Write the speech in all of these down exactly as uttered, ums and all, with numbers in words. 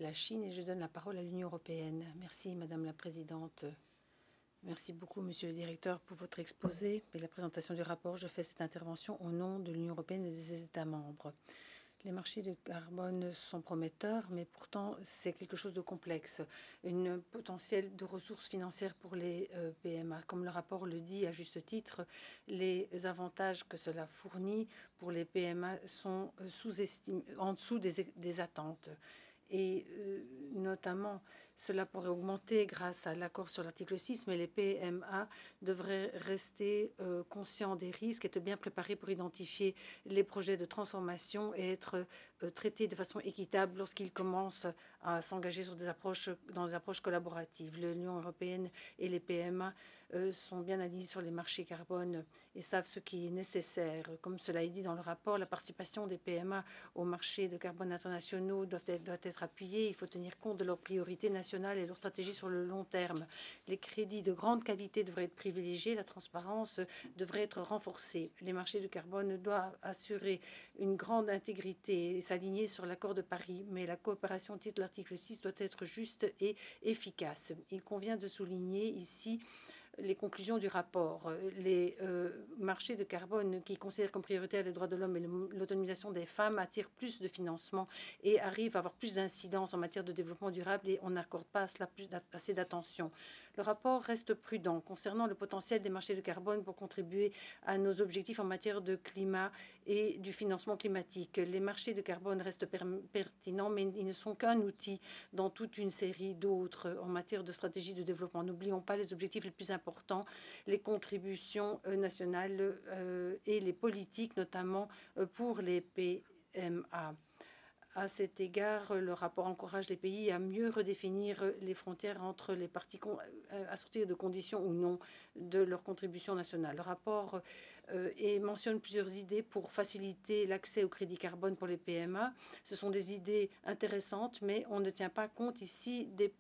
la Chine et je donne la parole à l'Union européenne. Merci, Madame la Présidente. Merci beaucoup, Monsieur le Directeur, pour votre exposé et la présentation du rapport. Je fais cette intervention au nom de l'Union européenne et de ses États membres. Les marchés de carbone sont prometteurs, mais pourtant c'est quelque chose de complexe. Une potentiel de ressources financières pour les euh, P M A. Comme le rapport le dit à juste titre, les avantages que cela fournit pour les P M A sont sous-estimés, en dessous des, des attentes. Et euh, notamment, cela pourrait augmenter grâce à l'accord sur l'article six, mais les P M A devraient rester euh, conscients des risques, être bien préparés pour identifier les projets de transformation et être euh, traités de façon équitable lorsqu'ils commencent à s'engager sur des approches, dans des approches collaboratives. L'Union européenne et les P M A euh, sont bien alignés sur les marchés carbone et savent ce qui est nécessaire. Comme cela est dit dans le rapport, la participation des P M A aux marchés de carbone internationaux doit être, doit être appuyée. Il faut tenir compte de leurs priorités nationales et leurs stratégies sur le long terme. Les crédits de grande qualité devraient être privilégiés. La transparence devrait être renforcée. Les marchés du carbone doivent assurer une grande intégrité et s'aligner sur l'accord de Paris, mais la coopération au titre de l'article six doit être juste et efficace. Il convient de souligner ici les conclusions du rapport. Les euh, marchés de carbone qui considèrent comme prioritaires les droits de l'homme et l'autonomisation des femmes attirent plus de financement et arrivent à avoir plus d'incidence en matière de développement durable et on n'accorde pas à cela plus assez d'attention. Le rapport reste prudent concernant le potentiel des marchés de carbone pour contribuer à nos objectifs en matière de climat et du financement climatique. Les marchés de carbone restent pertinents, mais ils ne sont qu'un outil dans toute une série d'autres en matière de stratégie de développement. N'oublions pas les objectifs les plus importants important les contributions nationales et les politiques, notamment pour les P M A. À cet égard, le rapport encourage les pays à mieux redéfinir les frontières entre les parties assorties de conditions ou non de leur contribution nationale. Le rapport euh, et mentionne plusieurs idées pour faciliter l'accès au crédit carbone pour les P M A. Ce sont des idées intéressantes, mais on ne tient pas compte ici des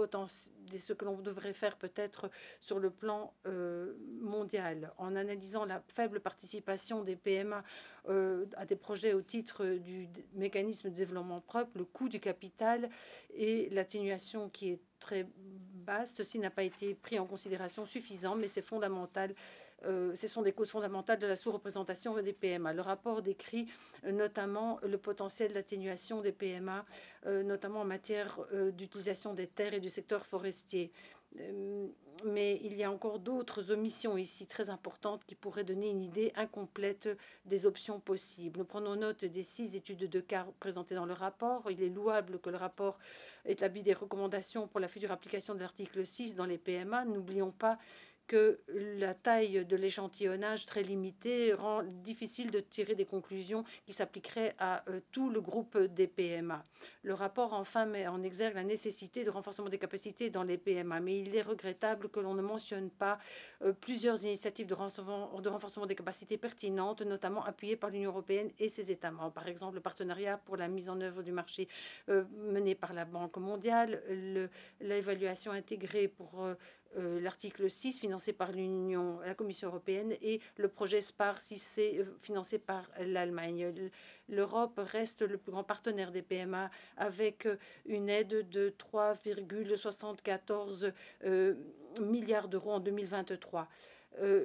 de ce que l'on devrait faire peut-être sur le plan euh, mondial. En analysant la faible participation des P M A euh, à des projets au titre du mécanisme de développement propre, le coût du capital et l'atténuation qui est très basse. Ceci n'a pas été pris en considération suffisant, mais c'est fondamental. Euh, ce sont des causes fondamentales de la sous-représentation des P M A. Le rapport décrit euh, notamment le potentiel d'atténuation des P M A, euh, notamment en matière euh, d'utilisation des terres et du secteur forestier. Euh, mais il y a encore d'autres omissions ici très importantes qui pourraient donner une idée incomplète des options possibles. Nous prenons note des six études de cas présentées dans le rapport. Il est louable que le rapport établit des recommandations pour la future application de l'article six dans les P M A. N'oublions pas que la taille de l'échantillonnage très limitée rend difficile de tirer des conclusions qui s'appliqueraient à euh, tout le groupe des P M A. Le rapport enfin met en exergue la nécessité de renforcement des capacités dans les P M A, mais il est regrettable que l'on ne mentionne pas euh, plusieurs initiatives de renforcement, de renforcement des capacités pertinentes, notamment appuyées par l'Union européenne et ses États membres. Par exemple, le partenariat pour la mise en œuvre du marché euh, mené par la Banque mondiale, l'évaluation intégrée pour euh, euh, l'article six financé par l'Union, la Commission européenne et le projet SPAR six C financé par l'Allemagne. L'Europe reste le plus grand partenaire des P M A avec une aide de trois virgule soixante-quatorze euh, milliards d'euros en deux mille vingt-trois. Euh,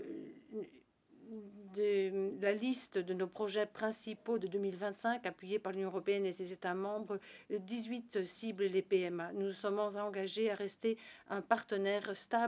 de la liste de nos projets principaux de deux mille vingt-cinq, appuyés par l'Union européenne et ses États membres, dix-huit ciblent les P M A. Nous sommes engagés à rester un partenaire stable